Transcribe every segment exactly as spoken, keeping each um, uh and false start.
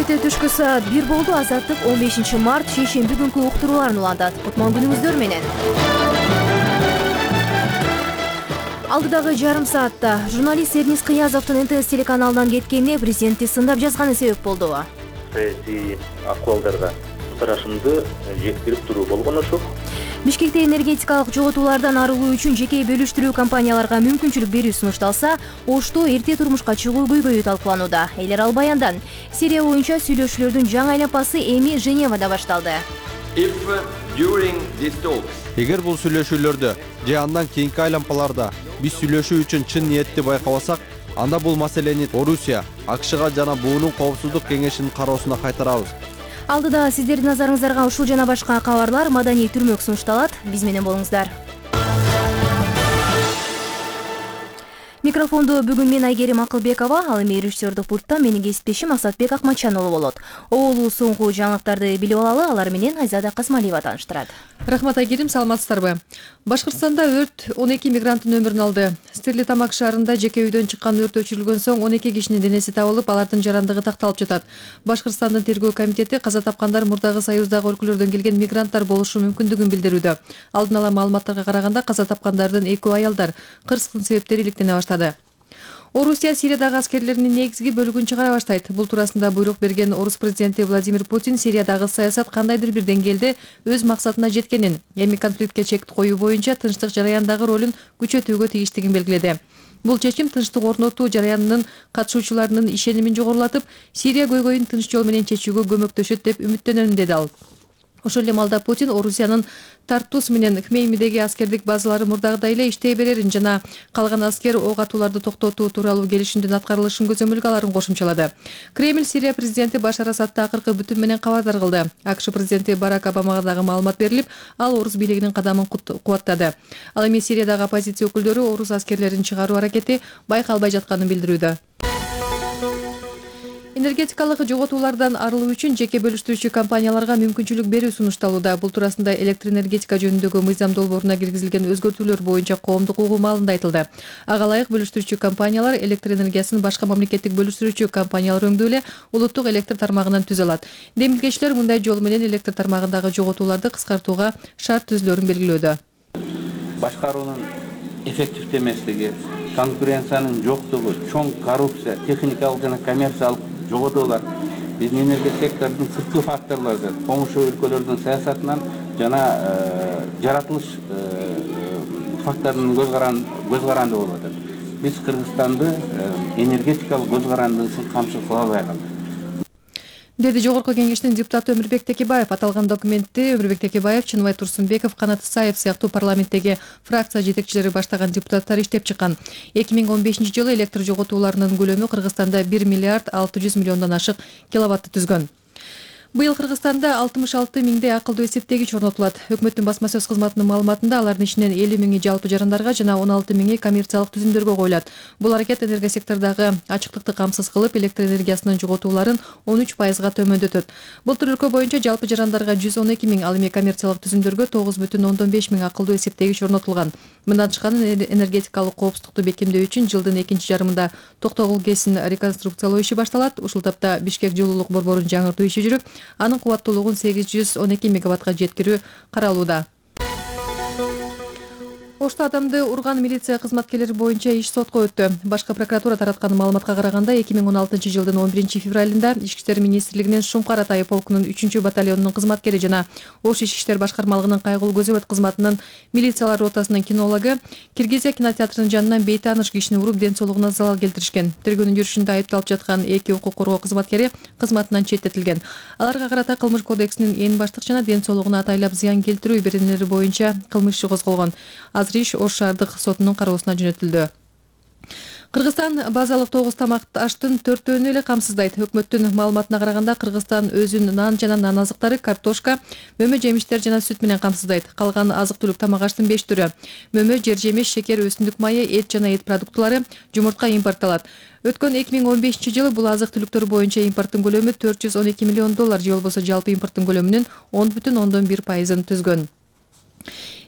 Чеченде түшкү саат бир болду. Азаттык он бешинчи март шейшемби күнкү уктурууларын улантат. Кутман күнүңүздөр менен. Алдыдагы жарым саатта журналист Эрнис Кыязовдун эн тэ эс телеканалынан кеткенине президентти сындап жазганы себеп болду. Саясий акыбалдарга тарашымды жектирип туруу болгон ошол. Бишкекте энергетикалык жоготуулардан арылуу үчүн жеке бөлүштүрүү компанияларга мүмкүнчүлүк берүү сунушталса, Ошто эрте турмушка чыгуу көйгөйү талкууланууда. Элер ал баяндан. Сирия боюнча сүйлөшүүлөрдүн жаңы айланпасы эми Женевада башталды. Эгер бул сүйлөшүүлөрдө же андан кийинки айланпаларда биз сүйлөшүү үчүн чын ниетти байкабасак, анда бул маселени Орусия, АКШга жана буунун коопсуздук кеңешинин кароосуна кайтарабыз. Алдыда сиздердин назарыңыздарга ушул жана башка кабарлар, маданий түрмөк сунушталат. Биз менен болуңуздар. Микрофонду бүгүн мен Айгерим Акылбекова, ал эми режиссердик пультта менин кесиптешим Асатбек Акматчанұлы болот. Оолу соңку жаңылыктарды билип алалы, алар менен Айзада Касмалиева тааныштырат. Рахмат Айгерим, саламатсыздарбы? Башкыртстанда өрт он эки мигранттын өмүрүн алды. Стерлитамак шаарында жеке үйдөн чыккан өрт өчүрүлгөн соң он эки кишинин денеси табылып, алардын жарандыгы такталып жатат. Башкыртстандын тергөө комитети каза тапкандар мурдагы союздагы өлкөлөрдөн келген мигранттар болушу мүмкүндүгүн билдирүүдө. Алдын ала маалыматтарга караганда каза тапкандардын экөө аялдар. Кырсыктын себептери иликтене баштады. Орусия Сириядагы аскерлеринин негизги бөлүгүн чыгара баштайт. Бул туурасында буйрук берген Орус президенти Владимир Путин Сириядагы саясат кандайдыр бир деңгээлде өз максатына жеткенин, эми конфликтке чек коюу боюнча тынчтык жараяндагы ролун күчөтүүгө тийиштигин белгиледи. Бул чечим тынчтык орнотуу жараянынын катышуучуларынын ишенимин жогорулатып, Сирия көйгөйүн тынч жол менен чечүүгө көмөктөшөт деп үмүттөнөм, деди ал. Ошол эле маалда Путин Орусиянын Тартус менен Хмеймидеги аскердик базалары мурдагыдай эле иштей берерин жана калган аскер ок атууларды токтотуу тууралуу келишимдин аткарылышын көзөмөлгө аларын кошумчалады. Кремль Сирия президенти Башар Асадты акыркы бүтүн менен кабардар кылды. АКШ президенти Барак Обамага дагы маалымат берилип, ал орус бийлигинин кадамын кубаттады. Ал эми Сириядагы оппозиция өкүлдөрү орус аскерлерин чыгаруу аракети байкалбай жатканын билдирүүдө. Энергетикалык жоготуулардан арылуу үчүн жеке бөлүштүрүүчү компанияларга мүмкүнчүлүк берүү сунушталууда. Бул туурасында электроэнергетика жөнүндөгү мыйзам долбооруна киргизилген өзгөртүүлөр боюнча коомдук угуу маалында айтылды. Ага ылайык бөлүштүрүүчү компаниялар электр энергиясын башка мамлекеттик бөлүштүрүүчү компаниялар өңдүү эле улуттук электр тармагынан түзө алат. Демилгечилер мындай жол менен электр тармагындагы жоготууларды кыскартууга шарт түзүлөрүн белгилөөдө. Башкаруунун эффективдүү эмеслиги, конкуренциянын жоктугу, чоң коррупция, техникалык жана коммерциялык жоготуулар биздин энергия сектордун сырткы факторлордун, комушу өлкөлөрдүн саясатынан жана жаратылыш факторунун көз каранды болуп атат. Биз Кыргызстанды энергетикалык көз карандысын камчы кыла албай калдык, деди Жогорку кеңештин депутаты Өмүрбек Текебаев. Аталган документти Өмүрбек Текебаев, Чыныбай Турсунбеков, Канат Исаев сыяктуу парламенттеги фракция жетекчилери баштаган депутаттар иштеп чыккан. эки миң он бешинчи жылы электр жоготууларынын көлөмү Кыргызстанда бир миллиард алты жүз миллиондон ашык киловатты түзгөн. Быйыл Кыргызстанда алтымыш алты миңдей акылдуу эсептегич орнотулат. Өкмөттүн басма сөз кызматынын маалыматында алардын ичинен элүү миңи жалпы жарандарга жана он алты миңи коммерциялык түзүмдөргө коюлат. Бул аракет энергия сектордагы ачыктыкты камсыз кылып, электр энергиясынын жоготууларын он үч пайызга төмөндөтөт. Былтыр өлкө боюнча жалпы жарандарга жүз он эки миң, ал эми коммерциялык түзүмдөргө тогуз бүтүн ондон беш миң акылдуу эсептегич орнотулган. Мындан тышкары энергетикалык коопсуздукту бекемдөө үчүн жылдын экинчи жарымында Токтогул ГЭСин реконструкциялоо иши башталат. Ушул тапта Бишкек жылуулук борборун жаңыртуу иши жүрүп, анын кубаттуулугун сегиз жүз он эки мегаваттка жеткирүү каралууда. Ошто адамды урган милиция кызматкерлери боюнча иш сотко өттү. Башкы прокуратура тараткан маалыматка караганда эки миң он алтынчы жылдын он биринчи февралында Ички иштер министрлигинин Шумкар Атайы полкунун үчүнчү батальонунун кызматкери жана Ош ички иштер башкармалыгынын кайгылуу көзөбөт кызматынын милициялар ротасынын кинологу Киргизия кинотеатрынын жанынан бейтааныш кишини уруп, ден соолугуна залал келтиришкен. Тергөөнүн жүрүшүндө айыпталып жаткан эки укук коргоо кызматкери кызматынан четтетилген. Аларга карата Кылмыш кодексинин эң баштык жана ден соолугуна атайлап зыян келтирүү беренелери боюнча кылмыш иши козголгон. Азыр иш Ош шаардык сотунун кароосуна жөнөтүлдү. Кыргызстан базалык тогуз тамак аштын төртөөнү эле камсыздайт. Өкмөттүн маалыматына караганда Кыргызстан өзүн нан жана нан азыктары, картошка, мөмө жемиштер жана сүт менен камсыздайт. Калган азык-түлүк тамак аштын беш түрү: мөмө, жер жемиш, шекер, өсүмдүк майы, эт жана эт продуктлары, жумуртка импортталат. Өткөн эки миң он бешинчи жылы бул азык-түлүктөр боюнча импорттун көлөмү төрт жүз он эки миллион доллар, же болбосо жалпы импорттун көлөмүнүн он бүтүн ондон бир пайызын түзгөн.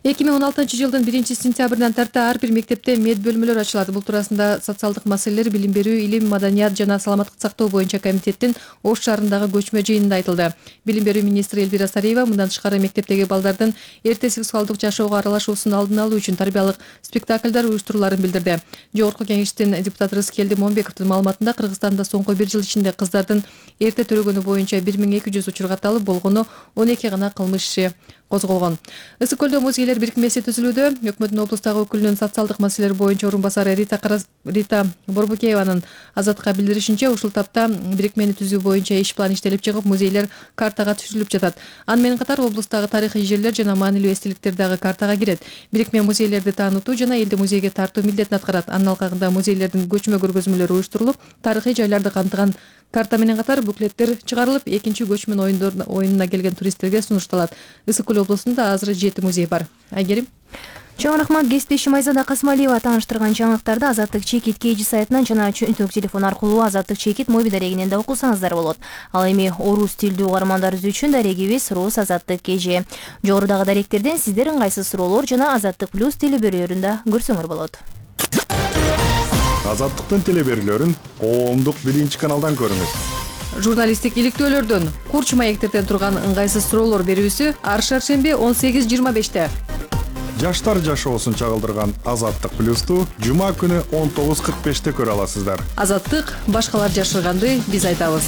эки миң он алтынчы жылдын биринчи сентябрынан тарта ар бир мектепте мед бөлмөлөр ачылат. Бул туурасында социалдык маселелер, билим берүү, илим, маданият жана саламаттык сактоо боюнча комитеттин Ош шаарындагы көчмө жыйынында айтылды. Билим берүү министри Элвира Сариева мындан тышкары мектептеги балдардын эрте сексуалдык жашоого аралашуусун алдын алуу үчүн тарбиялык спектакльдар уюштуруларын билдирди. Жогорку кеңештин депутаты Рыскелди Момбековдун маалыматында Кыргызстанда соңку бир жыл ичинде кыздардын эрте төрөгөнү боюнча бир миң эки жүз учур катталып, болгону он эки гана кылмыш иши козголгон. Ысык көлдө музейлер бирикмеси түзүлүүдө. Өкмөттүн облустагы өкүлүнүн социалдык маселелер боюнча орун басары Рита Карас... Рита Борбукееванын Азатка билдиришинче, ушул тапта бирикмени түзүү боюнча иш план иштелип чыгып, музейлер картага түзүлүп жатат. Аны менен катар облустагы тарыхый жерлер жана маанилүү эстеликтер дагы картага кирет. Бирикме музейлерди таанытуу жана элди музейге тартуу милдетин аткарат. Анын алкагында музейлердин көчмө көргөзмөлөрү уюштурулуп, тарыхый жайларды камтыган карта менен катар буклеттер чыгарылып, экинчи көчмөн оюнуна келген туристтерге сунушталат. Ысык көл облусунда азыр жети музей бар. Айгерим. Чоң рахмат. Кесиптешим Айзада Касмалиева тааныштырган жаңылыктарды Азаттык Чекит кейжи сайтынан жана чөнтөк телефон аркылуу Азаттык Чекит моби дарегинен да окусаңыздар болот. Ал эми орус тилдүү угармандарыбыз үчүн дарегибиз Рус Азаттык Кежи. Жогорудагы даректерден сиздер ыңгайсыз суроолор жана Азаттык плюс телеберүүлөрүндө көрсөңөр болот. Азаттыктын телеберүүлөрүн коомдук биринчи каналдан көрүңүз. Журналисттик иликтөөлөрдөн, курч маектерден турган ыңгайсыз суроолор берүүсү ар шаршемби он сегиз жыйырма беште. Жаштар жашоосун чагылдырган Азаттык плюсту жума күнү он тогуз кырк беште көрө аласыздар. Азаттык башкалар жашырганды биз айтабыз.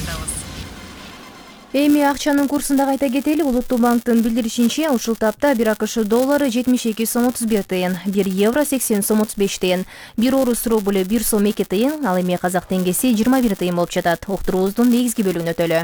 Эми акчанын курсун да кайта кетели. Улуттук банктын билдиришинче, ушул тапта бир АКШ доллары жетимиш эки сом отуз бир тыйын, бир евро сексен сом отуз беш тыйын, бир орус рублю бир сом эки тыйын, ал эми казак теңгеси жыйырма бир тыйын болуп жатат. Уктуруубуздун негизги бөлүгүнө өтөлү.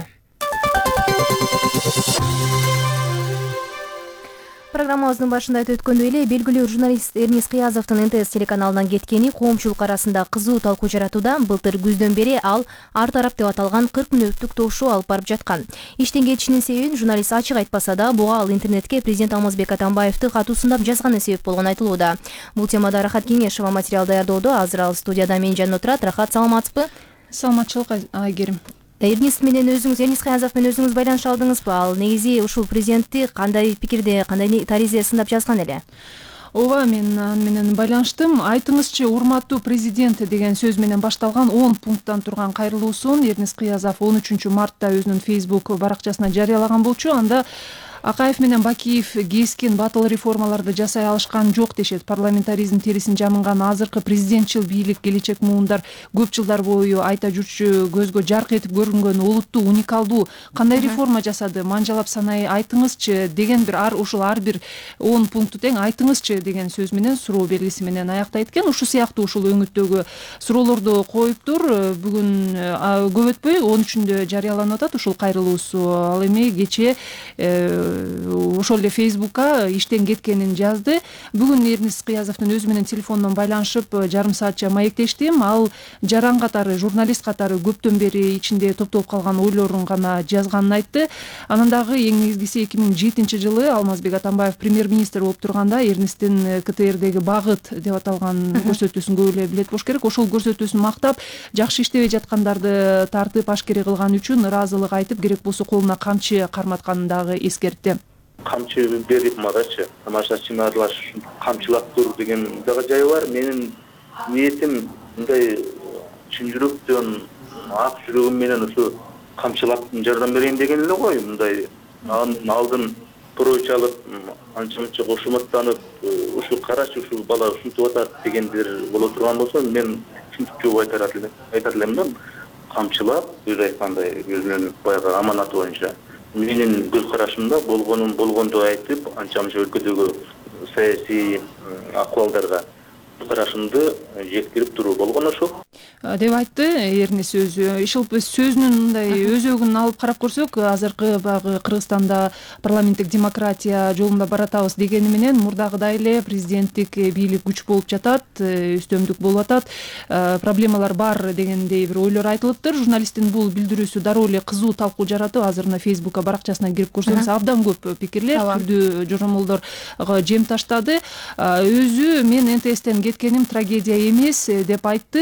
Программабыздын башында айтып өткөндөй эле, белгилүү журналист Эрнис Кыязовдун эн тэ эс телеканалынан кеткени коомчулук арасында кызуу талкуу жаратууда. Былтыр күздөн бери ал ар тарап деп аталган кырк мүнөттүк ток-шоу алып барып жаткан. Иштен кетишинин себебин журналист ачык айтпаса да, буга ал интернетке президент Алмазбек Атамбаевди катуу сындап жазганы себеп болгону айтылууда. Бул темада Рахат Кеңешова материал даярдоодо. Азыр ал студияда менин жанымда турат. Рахат, саламатсызбы? Саламатчылык, Айгерим. Эрнис менен өзүңүз, Эрнис Кыязов менен өзүңүз байланыша алдыңызбы? Ал негизи ушул президентти кандай пикирде, кандай таризе сындап жазган эле? Ооба, мен аны менен байланыштым. Айтыңызчы, урматтуу президент деген сөз менен башталган он пункттан турган кайрылуусун Эрнис Кыязов он үчүнчү мартта өзүнүн Facebook баракчасына жарыялаган болчу. Анда Акаев менен Бакиев кескен батыл реформаларды жасай алышкан жок дешет. Парламентаризм терисин жамынган азыркы президентчил бийлик келечек муундар көп жылдар бою айта жүрчү, көзгө жарк этип көрүнгөн олуттуу, уникалдуу кандай реформа жасады, манжалап санай айтыңызчы деген бир ар ушул ар бир он пункту тең айтыңызчы деген сөз менен, суроо белгиси менен аяктай экен. Ушул сыяктуу ушул өңүттөгү суроолорду коюптур. Бүгүн көп өтпөй он үчүндө жарыяланып атат ушул кайрылуусу. Ал эми кече ошол эле Фейсбукка иштен кеткенин жазды. Бүгүн Эрнис Кыязовдун өзү менен телефондон байланышып жарым саатча маектештим. Ал жаран катары, журналист катары көптөн бери ичинде топтолуп калган ойлорун гана жазганын айтты. Анан дагы эң негизгиси эки миң жетинчи жылы Алмазбек Атамбаев премьер-министр болуп турганда Эрнистин ка тэ эрдеги багыт деп аталган көрсөтүүсүн көп эле билет болуш керек. Ошол көрсөтүүсүн мактап, жакшы иштебей жаткандарды тартып ашкере кылган үчүн ыраазылык айтып, керек болсо колуна камчы карматканын дагы эскертти. Камчы берип мадачы, тамаша чымарлаш камчылап тур деген дагы жайы бар. Менин ниетим мындай чын жүрөктөн, ак жүрөгүм менен ушу камчылап жардам берейин деген эле го. Мындай алдын пройч алып, анча-мынча кошуматтанып, ушу карачы, ушу бала ушинтип атат дегендер боло турган болсо, мен ушинтип жооп айтар элем. Айтар элем да, камчылап, өз айткандай, өзүнүн баягы аманаты боюнча. Менин көз карашымда болгонун болгондой айтып, анча-мынча өлкөдөгү саясий акыбалдарга карашымды жеткирип туруу болгон ошол деп айтты Эрнис өзү. Ишыл сөзүнүн мындай өзөгүн алып карап көрсөк, азыркы багы Кыргызстанда парламенттик демократия жолунда баратабыз дегени менен мурдагыдай эле президенттик бийлик күч болуп жатат, үстөмдүк болуп атат, проблемалар бар дегендей бир ойлор айтылыптыр. Журналисттин бул билдирүүсү дароо эле кызуу талкуу жаратып, азыр мына Фейсбукка баракчасына кирип көрсөңүз, абдан көп пикирлер, түрдүү жоромолдорго жем таштады. Өзү мен эн тэ эстен кеткеним трагедия эмес деп айтты, бирок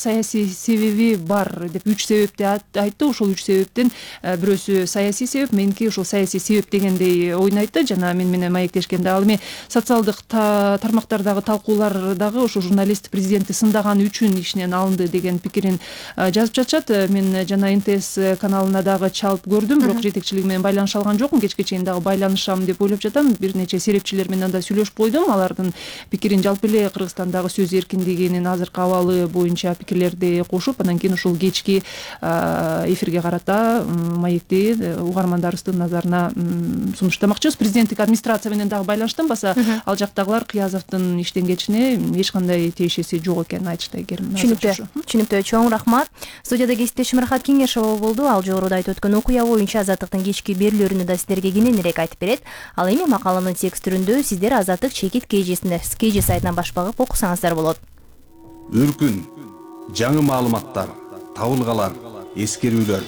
саясий себеби бар деп үч себепти айтты. Ошол үч себептен бирөөсү саясий себеп, меники ушул саясий себеп дегендей ойун айтты. Жана мен менен маектешкенде ал эми социалдык тармактардагы талкуулардагы ошо журналист президентти сындаган үчүн ишинен алынды деген пикирин жазып жатышат. Мен жана эн тэ эс каналына дагы чалып көрдүм, бирок жетекчилиги менен байланыша алган жокмун. Кечке чейин дагы байланышам деп ойлоп жатам. Бир нече серепчилер менен да сүйлөшүп койдум. Алардын пикирин, жалпы эле Кыргызстандагы сөз эркиндигинин азыркы абалы боюнча пикирлерди кошуп, андан кийин ушул кечки эфирге карата маекти угармандарыбыздын назарына сунуштамакчыбыз. Президенттик администрация менен дагы байланыштым, баса ал жактагылар Кыязовдун иштен кетишине эч кандай тиешеси жок экенин айтышты. Түшүнүктүү. Түшүнүктүү. Чоң рахмат. Студияда кесиптешим Рахат Кеңешова болду. Ал жогоруда айтып өткөн окуя боюнча Азаттыктын кечки берүүлөрүнү да сиздерге кененирээк айтып берет. Ал эми макаланын текст түрүндө сиздер Азаттык чекит кейжесинде кейже сайтынан баш багып окусаңыздар болот. Үркүн, жаңы маалыматтар, табылгалар, эскерүүлөр.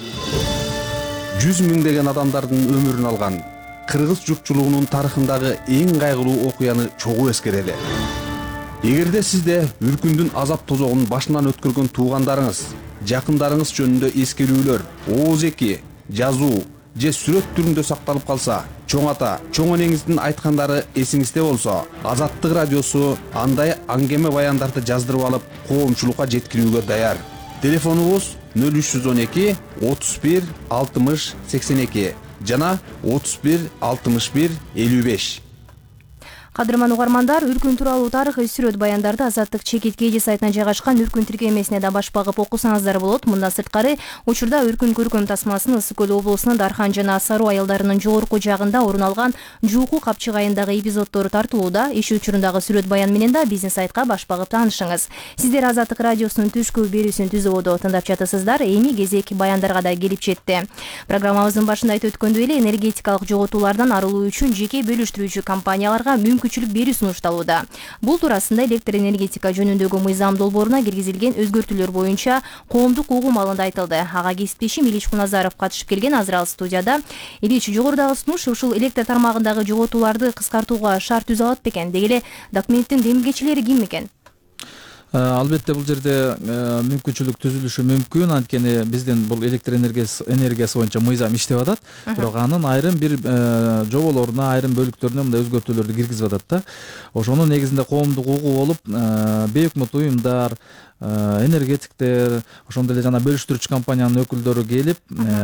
жүз миңдеген адамдардын өмүрүн алган кыргыз журтчулугунун тарыхындагы эң кайгылуу окуяны чогуу эскерели. Эгерде сизде үркүндүн азап тозогун башынан өткөргөн туугандарыңыз, жакындарыңыз жөнүндө эскерүүлөр, ооз-эки, жазуу же сүрөт түрүндө сакталып калса, чоң ата, чоң энеңиздин айткандары эсиңизде болсо, Азаттык радиосу андай аңгеме баяндарды жаздырып алып, коомчулукка жеткирүүгө даяр. Телефонубуз нөл үч жүз он эки отуз бир алтымыш сексен эки жана отуз бир алтымыш бир элүү беш. Кадырман угармандар, Үркүн тууралуу тарыхый сүрөт баяндарды Азаттык чекит кейже сайтына жайгашкан Үркүн тиркемесине да баш багып окусаңыздар болот. Мындан сырткары, учурда Үркүн көркөм тасмасынын Ысык көл облусунун Дархан жана Саруу айылдарынын жогорку жагында орун алган Жууку капчык айындагы эпизоддору тартылууда. Иш учурундагы сүрөт баян менен да биздин сайтка баш багып таанышыңыз. Сиздер Азаттык радиосунун түшкү берүүсүн түзүүдө тыңдап жатасыздар. Эми кезек баяндарга да келип жетти. Программабыздын башында айтып өткөндөй эле, энергетикалык жоготуулардан арылуу үчүн жеке бөлүштүрүүчү компанияларга мүмкүнчүлүк берүү сунушталууда. Бул туурасында электр энергетика жөнүндөгү мыйзам долбооруна киргизилген өзгөртүүлөр боюнча коомдук угум алында айтылды. Ага кесиптешим Илич Куназаров катышып келген. Азыр ал студияда. Илич, жогорудагы сунуш ушул электр тармагындагы жоготууларды кыскартууга шарт түзө алат бекен? Деги эле документтин демилгечилери ким экен? Албетте бул жерде мүмкүнчүлүк түзүлүшү мүмкүн, анткени биздин бул электр энергиясы боюнча мыйзам иштеп атат, бирок анын айрым бир жоболоруна, айрым бөлүктөрүнө мындай өзгөртүүлөрдү киргизип атат да. Ошонун негизинде коомдук угуу болуп, бейөкмөт уюмдар, энергетиктер, ошондой эле жана бөлүштүрүүчү компаниянын өкүлдөрү келип,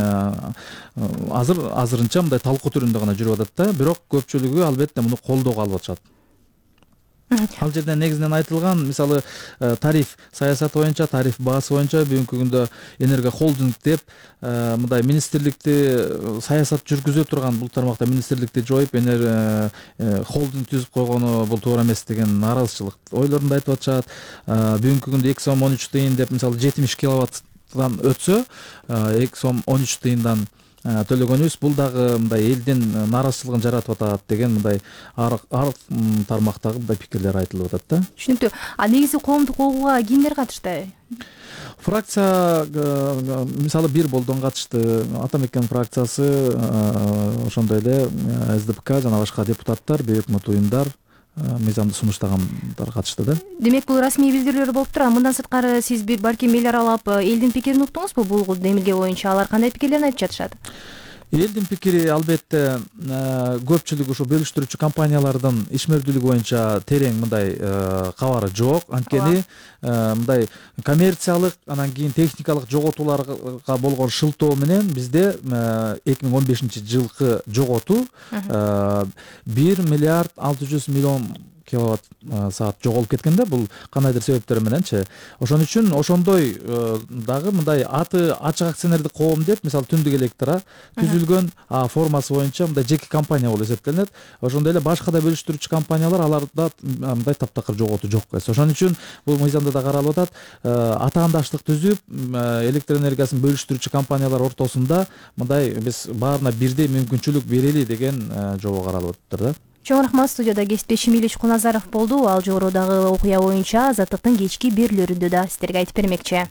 азыр азырынча мындай талкуу түрүндө гана жүрүп атат да, бирок көпчүлүгү албетте муну колдоого алып атышат. Ал жерден негизинен айтылган, мисалы, тариф саясаты боюнча, тариф баасы боюнча бүгүнкү күндө энерго холдинг деп мындай министрликти саясат жүргүзө турган бул тармакта министрликти жоюп, энер холдинг түзүп койгону бул туура эмес деген нааразычылык ойлорун айтып атышат. Бүгүнкү күндө эки сом он үч тыйын деп, мисалы, жетимиш киловаттан өтсө, эки сом он үч тыйындан төлөгөнүбүз, бул дагы мындай элдин нааразычылыгын жаратып атат деген мындай ар тармактагы мындай пикирлер айтылып атат да. Түшүнүктүү. А негизи коомдук угууга кимдер катышты? Фракция, мисалы, бир болдон катышты. Атамекен фракциясы, ошондой эле эс дэ пэ ка жана башка депутаттар, бейөкмөт уюмдар, мыйзамды сунуштагандар катышты да. Демек, бул расмий билдирүүлөр болуп турат. Мындан сырткары сиз бир балким эл аралап элдин пикирин уктуңузбу? Бул демилге боюнча алар кандай пикирлерин айтып жатышат? Элдин пикири албетте көпчүлүк ушу бөлүштүрүүчү компаниялардын ишмердүүлүгү боюнча терең мындай кабары жок. Анткени мындай коммерциялык, анан кийин техникалык жоготууларга болгон шылтоо менен бизде эки миң он бешинчи жылкы жоготуу бир миллиард алты жүз миллион киловатт саат жоголуп кеткен да, бул кандайдыр себептер мененчи. Ошон үчүн ошондой дагы мындай аты ачык акционердик коом деп, мисалы, Түндүк электра түзүлгөн формасы боюнча мындай жеке компания болуп эсептелет. Ошондой эле башка да бөлүштүрүүчү компаниялар, аларда мындай таптакыр жоготуу жок эс. Ошон үчүн бул мыйзамда да каралып атат. Атаандаштык түзүп, электр энергиясын бөлүштүрүүчү компаниялар ортосунда мындай биз баарына бирдей мүмкүнчүлүк берели деген жобо каралып атат да. Чоң рахмат. Студияда кесиптешим Илич Куназаров болду. Ал жогорудагы окуя боюнча Азаттыктын кечки берүүлөрүндө да сиздерге айтып бермекчи.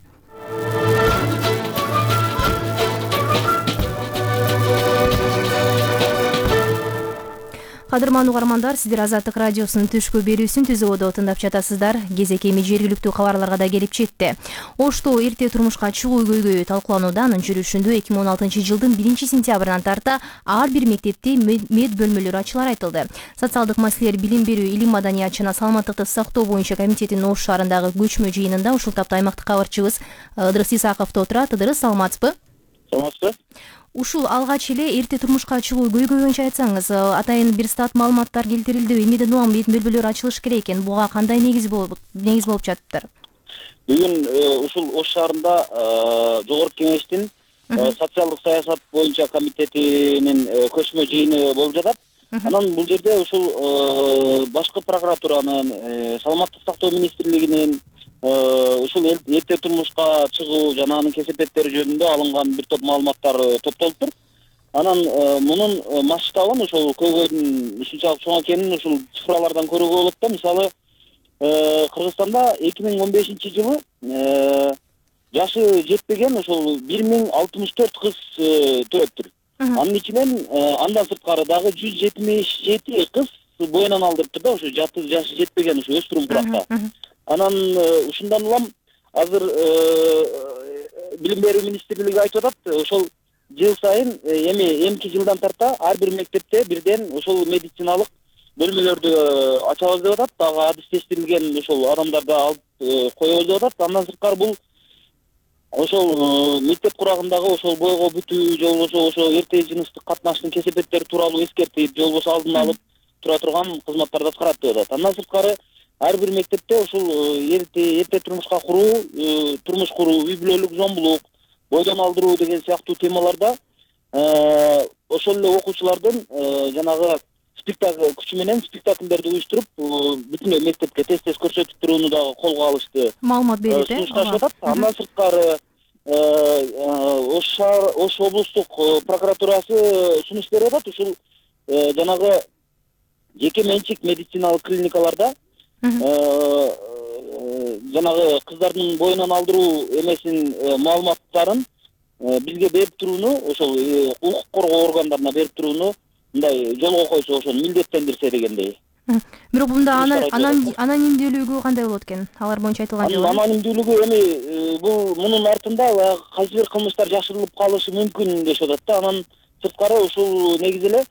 Кадырман угармандар, сиздер Азаттык радиосунун түшкү берүүсүн Түз Ободо тыңдап жатасыздар. Кезекеми жергиликтүү кабарларга да келип жетти. Ошто эрте турмушка чыгуу көйгөйү талкууланууда. Анын жүрүшүндө эки миң он алтынчы жылдын биринчи сентябрынан тарта ар бир мектепте мед бөлмөлөрү ачылары айтылды. Социалдык маселелер, билим берүү, илим маданият жана саламаттыкты сактоо боюнча комитетинин Ош шаарындагы көчмө жыйынында ушул тапта аймактык кабарчыбыз Ыдырыс Исаков отурат. Ыдырыс, саламатсызбы? Саламатсызбы? Ушул алгач эле эрте турмушка чыгуу көйгөй боюнча айтсаңыз, атайын бир стат маалыматтар келтирилдиби? Эмнеден улам мед бөлмөлөр ачылыш керек экен? Буга кандай негиз болуп негиз болуп жатыптыр? Бүгүн ушул Ош шаарында жогорку кеңештин социалдык саясат боюнча комитетинин көчмө жыйыны болуп жатат. Анан бул жерде ушул башкы прокуратуранын, саламаттык сактоо министрлигинин ушул эрте турмушка чыгуу жана анын кесепеттери жөнүндө алынган бир топ маалыматтар топтолуптур. Анан мунун масштабын, ошол көйгөйдүн ушунчалык чоң экенин ушул цифралардан көрүүгө болот да. Мисалы, Кыргызстанда эки миң он бешинчи жылы жашы жетпеген ошол бир миң алтымыш төрт кыз төрөптүр. Анын ичинен андан сырткары дагы жүз жетимиш жети кыз боюнан алдырыптыр да, ошо жашы жетпеген ошо өспүрүм куракта. Анан ушундан улам азыр билим берүү министрлиги айтып атат, ошол жыл сайын эми эмки жылдан тарта ар бир мектепте бирден ошол медициналык бөлмөлөрдү ачабыз деп атат, дагы адистештирилген ошол адамдарды алып коебуз деп атат. Андан сырткары бул ошол мектеп курагындагы ошол бойго бүтүү же болбосо ошо эрте жыныстык катнаштын кесепеттери тууралуу эскертип, же болбосо алдын алып тура турган кызматтарды аткарат деп атат. Андан сырткары ар бир мектепте ушул эрте эрте турмушка куруу, турмуш куруу, үй бүлөлүк зомбулук, бойдон алдыруу деген сыяктуу темаларда ошол эле окуучулардын жанагы спектакль күчү менен спектакльдерди уюштуруп, бүтүн мектепке тез-тез көрсөтүп турууну дагы колго алышты. Маалымат берет, э? Сунушташып атат. Андан сырткары Ош шаар, Ош облустук прокуратурасы сунуш берип атат. Ушул жанагы жеке менчик медициналык клиникаларда жанагы кыздардын боюнан алдыруу эмесин маалыматтарын бизге берип турууну, ошол укук коргоо органдарына берип турууну мындай жолго койсо, ошону милдеттендирсе дегендей. Бирок мында анонимдүүлүгү кандай болот экен? Алар боюнча айтылган жок. Анонимдүүлүгү эми бул мунун артында кайсы бир кылмыштар жашырылып калышы мүмкүн дешип атат да. Анан сырткары ушул негизи эле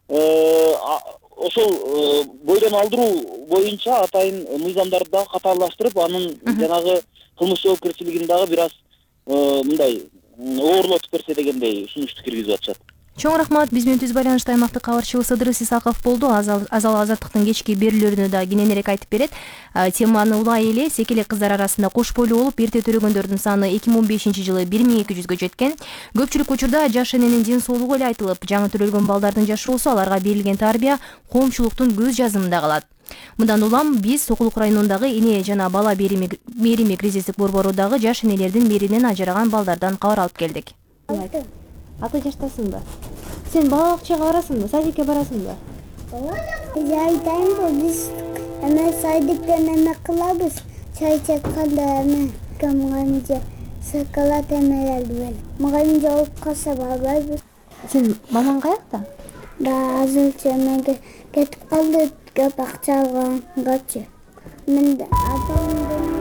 ошол бойдон алдыруу боюнча атайын мыйзамдарды дагы катаалдаштырып, анын жанагы кылмыш жоопкерчилигин дагы бир аз мындай оорлотуп берсе дегендей сунушту киргизип атышат. Чоң рахмат. Биз менен түз байланышта аймактык кабарчыбыз Ыдырыс Исаков болду. Азал Азаттыктын кечки берүүлөрүнө да кененирээк айтып берет. Теманы улай эле секелек кыздар арасында кош бойлуу болуп, эрте төрөгөндөрдүн саны эки миң он бешинчи жылы бир миң эки жүзгө жеткен. Көпчүлүк учурда жаш эненин ден соолугу эле айтылып, жаңы төрөлгөн балдардын жашы болсо аларга берилген тарбия коомчулуктун көз жазымында калат. Мындан улам биз Сокулук районундагы эне жана бала мерими кризистик борборудагы жаш энелердин меринен ажыраган балдардан кабар алып келдик. Аты жаштасыңбы? Сен бала бакчага барасыңбы? Садикке барасыңбы? Жайдайм биз эме садиктен эме кылабыз. Чай чакканда эме камганча шоколад эмелерди берип. Мага жооп калса барбайбыз. Сен балаң каякта? Да, азырча эмеге кетип калды, бакча алгангачы. Мен атамдын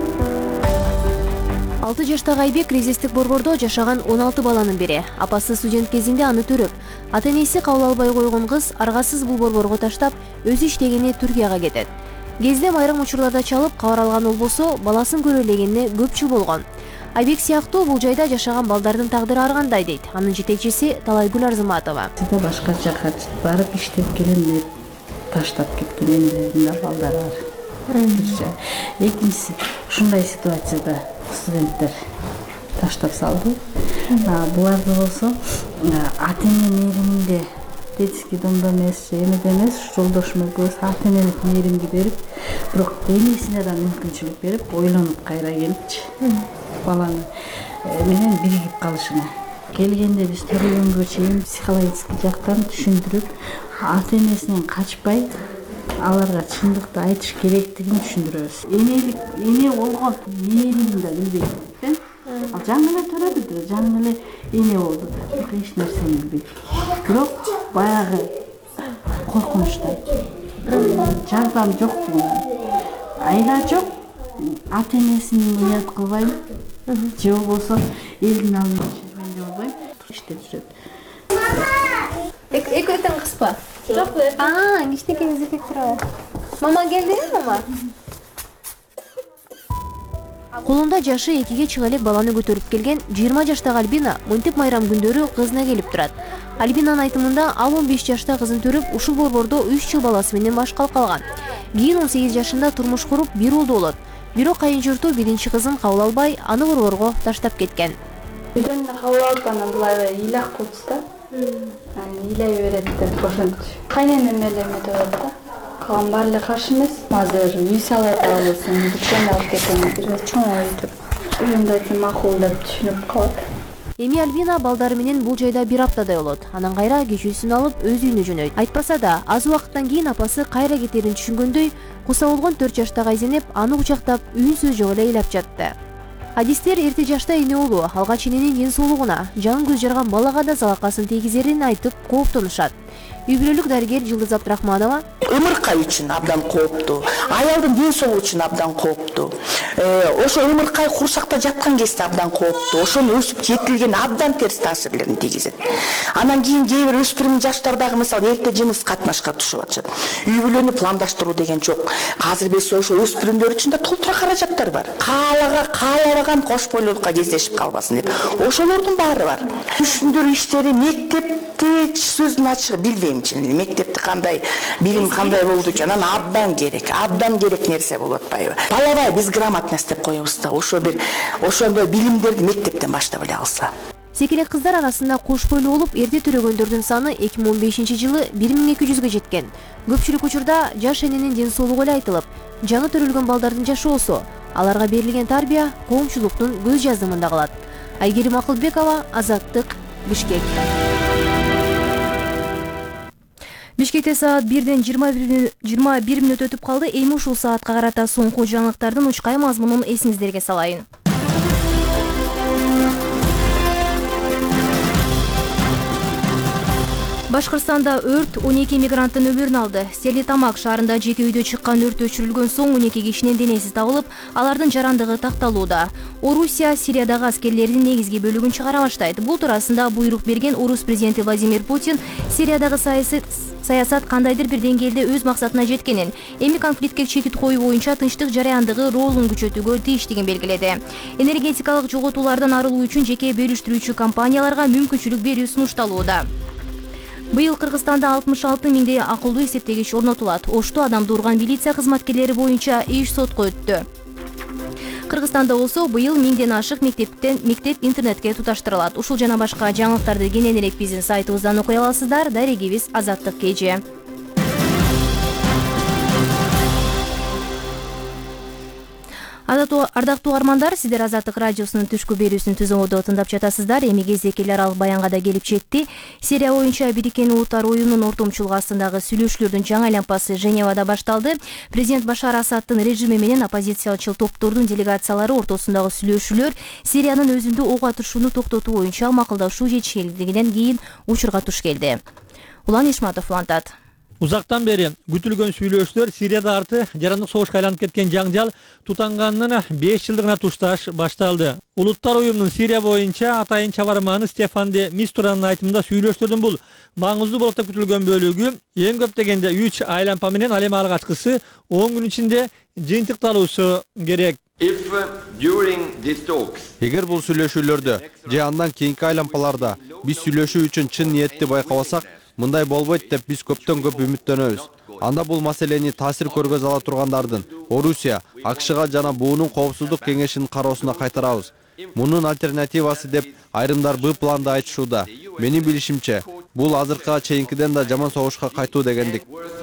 алты жаштагы Айбек кризистик борбордо жашаган он алты баланын бири. Апасы студент кезинде аны төрөп, ата-энеси кабыл албай койгон кыз аргасыз бул борборго таштап, өзү иштегени Түркияга кетет. Кездем айрым учурларда чалып кабар алган болбосо, баласын көрө элегенине көп жыл болгон. Айбек сыяктуу бул жайда жашаган балдардын тагдыры ар кандай дейт. Анын жетекчиси Талайгүл Арзыматова. Сиде башка жака барып иштеп келем, таштап кеткен энелердин да балдары бар. Экинчиси, ушундай ситуацияда студенттер таштап салды. Буларды болсо ата-эне мээриминде детский домдо эмес, эмеде эмес, жолдошум экөөбүз ата-энелик мээримди берип, бирок энесине да мүмкүнчүлүк берип, ойлонуп кайра келипчи баланы менен биригип калышына. Келгенде биз төрөгөнгө чейин психологический жактан түшүндүрүп, ата-энесинен качпай аларга чындыкты айтыш керектигин түшүндүрөбүз. Энелик, эне болгон мээримди да билбейт. Ал жаңы эле төрөдү, жаңы эле эне болду. Эч нерсени билбейт. Бирок баягы коркунучтай. Жардам жок буга. Айла жок. Ата энесин уят кылбайм. Же болбосо элдин алдына чыгайын деп албайм. Иштеп жүрөт. Экөө тең кызбы? Жокпу? А, кичинекеңиз эпек турабы? Мама келдиби, мама? Колунда жашы экиге чыга элек баланы көтөрүп келген жыйырма жаштагы Альбина мынтип майрам күндөрү кызына келип турат. Альбинанын айтымында ал он беш жашта кызын төрүп, ушул борбордо үч жыл баласы менен баш калкалган. Кийин он сегиз жашында турмуш куруп, бир уулду болот. Бирок кайын журту биринчи кызын кабыл албай, аны борборго таштап кеткен. Үйдөн кабыл алып анан булай ыйлак болчу да. Аны ыйлай берет деп ошентип. Кайненем эле эметип атат да. Калган баары каршы эмес. Азыр үй салат алсын, бүткөн алып кетем. Бир чоң өйтүп. Үйүндө макул деп түшүнүп калат. Эми Альбина балдары менен бул жайда бир аптадай болот. Анан кайра кечүүсүн алып өз үйүнө жөнөйт. Айтпаса да, аз убакыттан кийин апасы кайра кетерин түшүнгөндөй, куса болгон төрт жаштагы Айзенеп аны кучактап, үйүн сөз жок эле ыйлап жатты. Адистер эрте жашта эне уулу алгач эненин ден соолугуна, жаңы көз жарган балага да залакасын тийгизерин айтып кооптонушат. Үй бүлөлүк дарыгер Жылдыз Абдрахманова: ымыркай үчүн абдан кооптуу, аялдын ден соолугу үчүн абдан кооптуу. Ошо ымыркай курсакта жаткан кезде абдан кооптуу. Ошону өсүп жетилген абдан терс таасирлерин тийгизет. Анан кийин кээ бир өспүрүм жаштардагы мисалы эрте жыныс катнашка түшүп атышат. Үй бүлөнү пландаштыруу деген жок. Азыр биз ошо өспүрүмдөр үчүн да толтура каражаттар бар. Каалага каалабаган кош бойлуулукка кездешип калбасын деп. Ошолордун баары бар. Түшүндүрүү иштери мектепте сөздүн ачыгы билбейм. Мектепте кандай билим кандай болду экен, анан абдан керек, абдан керек нерсе болуп атпайбы? Балабай биз грамотность деп коебуз да, ошо бир ошондой билимдерди мектептен баштап эле алса. Секелек кыздар арасында кош бойлуу болуп, эрте төрөгөндөрдүн саны эки миң он бешинчи жылы бир миң эки жүзгө жеткен. Көпчүлүк учурда жаш эненин ден соолугу эле айтылып, жаңы төрөлгөн балдардын жашы болсо, аларга берилген тарбия коомчулуктун көз жазымында калат. Айгерим Акылбекова, Азаттык, Бишкек. Бишкекте саат бирден жыйырма бир мүнөт өтүп калды. Эми ушул саатка карата соңку жаңылыктардын учкай мазмунун эсиңиздерге салайын. Башкырстанда өрт он эки мигранттын өмүрүн алды. Стерлитамак шаарында жеке үйдө чыккан өрт өчүрүлгөн соң он эки кишинин денеси табылып, алардын жарандыгы такталууда. Орусия Сириядагы аскерлердин негизги бөлүгүн чыгара баштайт. Бул туурасында буйрук берген Орус президенти Владимир Путин Сириядагы саясат саясат кандайдыр бир деңгээлде өз максатына жеткенин, эми конфликтке чекит коюу боюнча тынчтык жараяндыгы ролун күчөтүүгө тийиштигин белгиледи. Энергетикалык жоготуулардан арылуу үчүн жеке бөлүштүрүүчү компанияларга мүмкүнчүлүк берүү сунушталууда. Быйыл Кыргызстанда алтымыш алты миңдей акылдуу эсептегич орнотулат. Ошто адамды урган милиция кызматкерлери боюнча иш сотко өттү. Кыргызстанда болсо быйыл миңден ашык мектептен мектеп интернетке туташтырылат. Ушул жана башка жаңылыктарды кененирээк биздин сайтыбыздан окуй аласыздар. Дарегибиз Азаттык кеже. Ардактуу угармандар, сиздер Азаттык радиосунун түшкү берүүсүн түзөмөдө тыңдап жатасыздар. Эми кездеки аралык баянга да келип жетти. Сирия боюнча Бириккен Улуттар оюнунун ортомчулугу астындагы сүйлөшүүлөрдүн жаңы айланпасы Женевада башталды. Президент Башар Асадтын режими менен оппозициячыл топтордун делегациялары ортосундагы сүйлөшүүлөр Сириянын өзүндө ок атышууну токтотуу боюнча макулдашуу жетишкендигинен кийин учурга туш келди. Улан Ишматов улантат. Узактан бери күтүлгөн сүйлөшүүлөр Сирияда арты жарандык согушка айланып кеткен жаңжал тутанганынын беш жылдыгына тушташ башталды. Улуттар оюнунун Сирия боюнча атайын чабарманы Стефан де Мистуранын айтымында сүйлөшүүлөрдүн бул маңыздуу болуп деп күтүлгөн бөлүгү эң көп дегенде үч айланпа менен ал эми алгачкысы он күн ичинде жыйынтыкталуусу керек. Эгер бул сүйлөшүүлөрдө же андан кийинки айланпаларда биз сүйлөшүү үчүн чын ниетти байкабасак, мындай болбойт деп биз көптөн көп үмүттөнөбүз. Анда бул маселени таасир көргөз ала тургандардын Орусия, АКШга жана буунун коопсуздук кеңешинин кароосуна кайтарабыз. Мунун альтернативасы деп айрымдар Б планды айтышууда. Менин билишимче, бул азыркыга чейинкиден да жаман согушка кайтуу дегендик.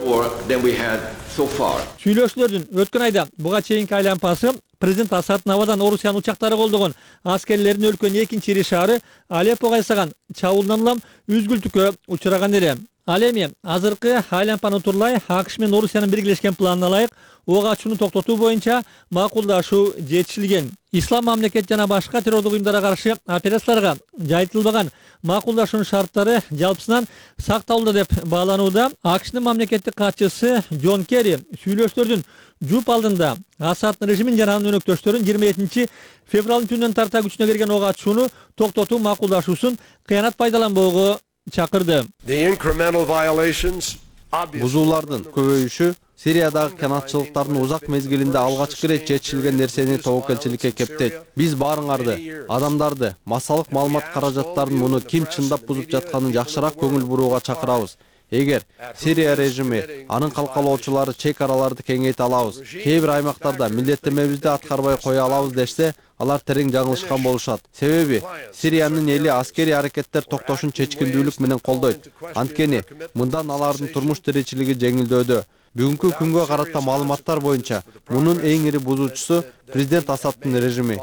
Сүйлөшүүлөрдүн өткөн айда буга чейинки айланпасы президент Асад Навадан Орусиянын учактары колдогон аскерлердин өлкөнүн экинчи ири шаары Алеппого ясаган чабуулдан улам үзгүлтүккө учураган эле. Ал эми азыркы айлампаны турлай АКШ менен Орусиянын биргелешкен планына ылайык ок ачууну токтотуу боюнча макулдашуу жетишилген. Ислам мамлекет жана башка террордук уюмдарга каршы операцияларга жайтылбаган макулдашуунун шарттары жалпысынан сакталууда деп бааланууда. АКШнын мамлекеттик катчысы Джон Керри сүйлөшүүлөрдүн жуп алдында Асаддын режимин жана анын өнөктөштөрүн жыйырма экинчи февралдын түнүнөн тарта күчүнө кирген ок ачууну токтотуу макулдашуусун кыянат пайдаланбоого чакырды. Бузуулардын көбөйүшү Сириядагы канатчылыктардын узак мезгилинде алгачкы ирет жетишилген нерсени тобокелчиликке кептейт. Биз баарыңарды, адамдарды, массалык маалымат каражаттарын муну ким чындап бузуп жатканын жакшыраак көңүл бурууга чакырабыз. Эгер Сирия режими, анын калкалоочулары чек араларды кеңейте алабыз, кээ бир аймактарда милдеттемебизди аткарбай кое алабыз дешсе, алар терең жаңылышкан болушат. Себеби Сириянын эли аскери аракеттер токтошун чечкиндүүлүк менен колдойт. Анткени мындан алардын турмуш тиричилиги жеңилдөөдө. Бүгүнкү күнгө карата маалыматтар боюнча мунун эң ири бузуучусу президент Асаддын режими.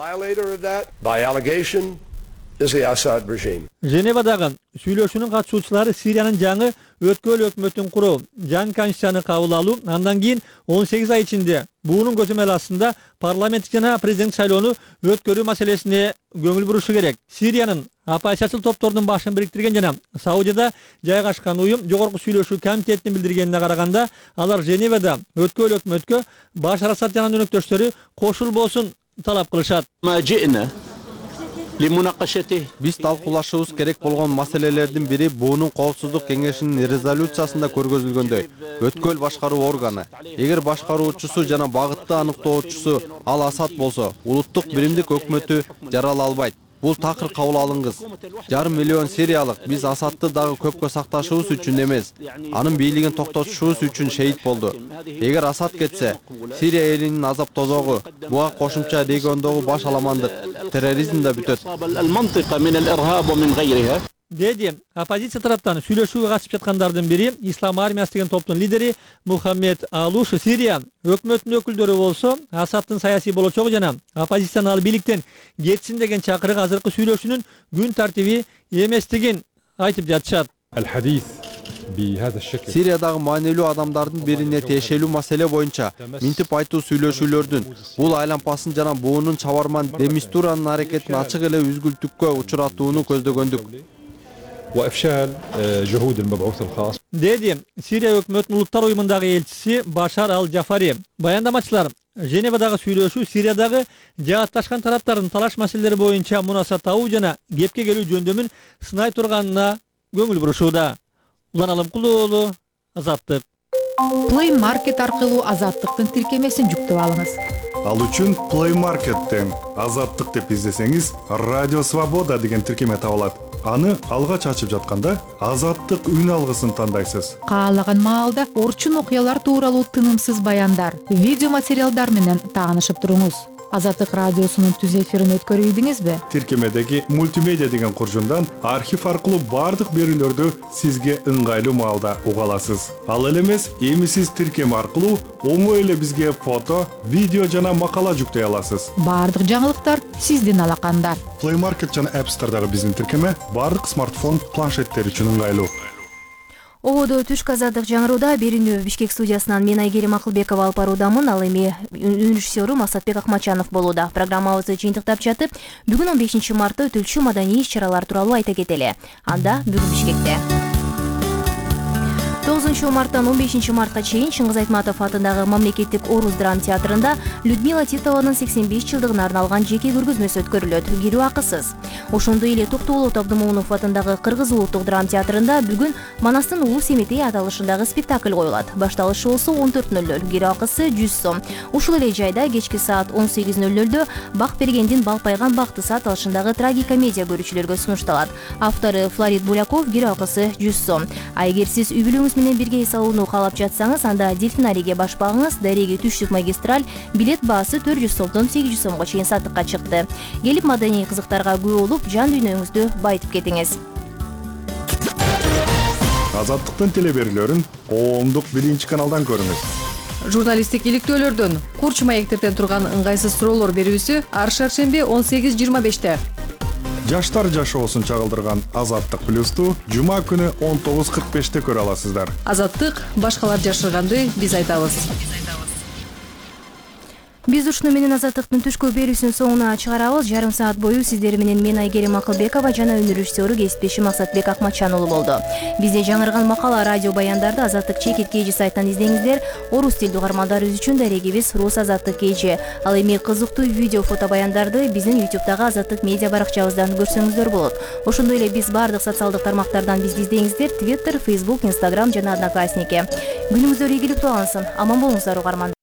Женевадагы сүйлөшүүнүн катышуучулары Сириянын жаңы өткөл өкмөтүн куруу, жаңы конституцияны кабыл алуу, андан кийин он сегиз ай ичинде буунун көзөмөл астында парламенттик жана президент шайлоону өткөрүү маселесине көңүл бурушу керек. Сириянын оппозициячыл топтордун башын бириктирген жана Саудияда жайгашкан уюм жогорку сүйлөшүү комитетинин билдиргенине караганда, алар Женевада өткөл өкмөткө Башар Асад жана өнөктөштөрү кошулбосун талап кылышат. Биз талкуулашыбыз керек болгон маселелердин бири буунун коопсуздук кеңешинин резолюциясында көргөзүлгөндөй, өткөл башкаруу органы. Эгер башкаруучусу жана багытты аныктоочусу ал Асад болсо, улуттук биримдик өкмөтү жарала албайт. Бул такыр кабыл алыңыз. Жарым миллион сириялык биз Асадты дагы көпкө сакташыбыз үчүн эмес, анын бийлигин токтотушубуз үчүн шейит болду. Эгер Асад кетсе, Сирия элинин азап тозогу, буга кошумча региондогу баш аламандык, терроризм да бүтөт. Деди оппозиция тараптан сүйлөшүүгө катышып жаткандардын бири Ислам армиясы деген топтун лидери Мухаммед Алуш. Сирия өкмөтүнүн өкүлдөрү болсо Асаддын саясий болочогу жана оппозициянын ал бийликтен кетсин деген чакырык азыркы сүйлөшүүнүн күн тартиби эместигин айтып жатышат. Сириядагы маанилүү адамдардын бирине тиешелүү маселе боюнча минтип айтуу сүйлөшүүлөрдүн бул айлампасын жана буунун чабарман демистуранын аракетин ачык эле үзгүлтүккө учуратууну көздөгөндүк. Деди Сирия өкмөтүнүн улуттар уюмундагы элчиси Башар Ал-Джафари. Баяндамачылар Женевадагы сүйлөшүү Сириядагы жаатташкан тараптардын талаш маселелери боюнча мунасат табуу жана кепке келүү жөндөмүн сынай турганына көңүл бурушууда. Улан Алымкулуу, Азаттык. Play Market аркылуу Азаттыктын тиркемесин жүктөп алыңыз. Ал үчүн Play Market'тен Азаттык деп издесеңиз, Радио Свобода деген тиркеме табылат. Аны алгач ачып жатканда Азаттык үн алгысын тандайсыз. Каалаган маалда орчун окуялар тууралуу тынымсыз баяндар, видео материалдар менен таанышып туруңуз. Азаттык радиосунун түз эфирин өткөрүбүңүзбү? Тиркемедеги мультимедиа деген куржундан архив аркылуу бардык берүүлөрдү сизге ыңгайлуу маалда уга аласыз. Ал эле эмес, эми сиз тиркеме аркылуу оңой эле бизге фото, видео жана макала жүктөй аласыз. Бардык жаңылыктар сиздин алаканда. Play Market жана App Store'дагы биздин тиркеме бардык смартфон, планшеттер үчүн ыңгайлуу. Ободо түшк азаттык жаңырууда берүүнү Бишкек студиясынан мен Айгерим Акылбекова алып баруудамын. Ал эми режиссеру Масатбек Акмачанов болууда. Программабызды жыйынтыктап жатып, бүгүн он бешинчи мартта өтүлчү маданий иш-чаралар тууралуу айта кетели. Анда бүгүн Бишкекте тогузунчу марттан он бешинчи мартка чейин Чыңгыз Айтматов атындагы мамлекеттик Орус драм театрында Людмила Титованын сексен беш жылдыгына арналган жеке көргөзмөсү өткөрүлөт. Кирүү акысыз. Ошондой эле Токтоолот Абдымомунов атындагы Кыргыз улуттук драм театрында бүгүн Манастын улуу Семетей аталышындагы спектакль коюлат. Башталышы болсо он төрт ноль ноль, кирүү акысы жүз сом. Ушул эле жайда кечки саат он сегиз ноль нольдө Бак бергендин Балпайган бактысы аталышындагы трагикомедия көрүүчүлөргө сунушталат. Автору Флорид Буляков, кирүү акысы жүз сом. А эгер сиз үй бүлөңүз менен бирге эс алууну каалап жатсаңыз, анда Дельфинарийге баш багыңыз. Дареги түштүк магистраль билет баасы төрт жүз сомдон сегиз жүз сомго чейин сатыкка чыкты. Келип маданий кызыктарга күбө болуп, жан дүйнөңүздү байытып кетиңиз. Азаттыктын телеберүүлөрүн коомдук биринчи каналдан көрүңүз. Журналисттик иликтөөлөрдөн, курч маектерден турган ыңгайсыз суроолор берүүсү ар шаршемби он сегиз жыйырма беште. жаштар жашоосун чагылдырган Азаттык плюсту жума күнү он тогуз кырк беште көрө аласыздар. Азаттык башкалар жашырганды биз айтабыз. Биз ушуну менен Азаттыктын түшкү берүүсүнүн соңуна чыгарабыз. Жарым саат бою сиздер менен мен Айгерим Акылбекова жана өнөр режиссеру кесиптешим Максатбек Акматчан уулу болду. Бизде жаңырган макала, радио баяндарды Азаттык чекит кеji сайтынан издеңиздер. Орус тилдүү угармандарыбыз үчүн дарегибиз Рус Азаттык кеji. Ал эми кызыктуу видео, фото баяндарды биздин ютубтагы Азаттык медиа баракчабыздан көрсөңүздөр болот. Ошондой эле биз бардык социалдык тармактардан бизди издеңиздер: Twitter, Facebook, Instagram жана Одноклассники. Күнүңүздөр ийгиликтүү алынсын. Аман болуңуздар угарман.